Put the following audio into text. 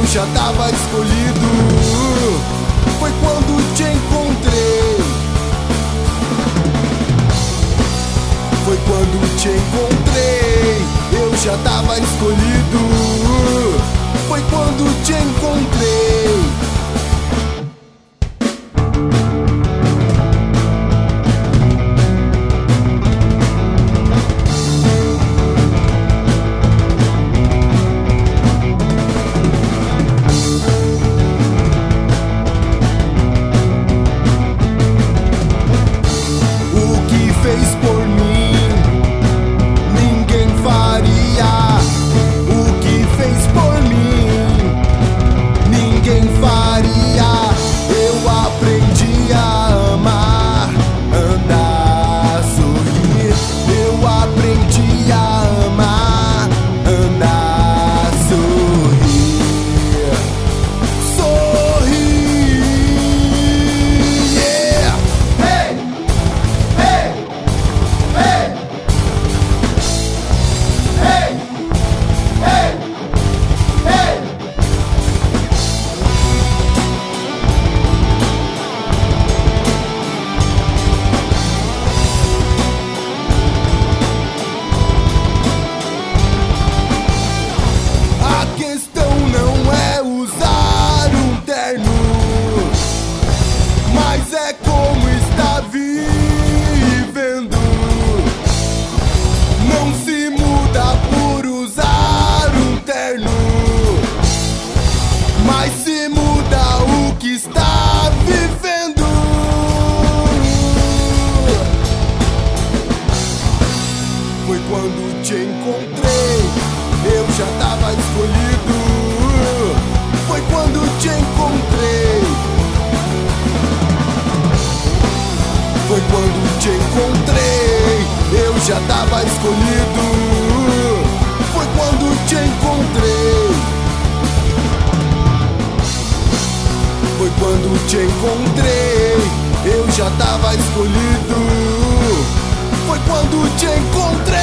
já tava escolhido. Foi quando te encontrei. Foi quando te encontrei. Eu já tava escolhido. Foi quando te encontrei. Fez por mim, ninguém faria. O que fez por mim, ninguém faria. Eu aprendi a amar, andar, sorrir. Eu aprendi a amar, andar, sorrir. Sorrir, yeah. Hey, hey. Hey! Hey! Hey! Hey! A questão não é usar um terno, mas é como está vivendo. Não se muda por usar um terno, mas se muda o que está vivendo. Foi quando te encontrei, eu já tava escolhido. Foi quando te encontrei. Foi quando te encontrei, eu já tava escolhido. Foi quando te encontrei. Foi quando te encontrei, eu já tava escolhido. Foi quando te encontrei.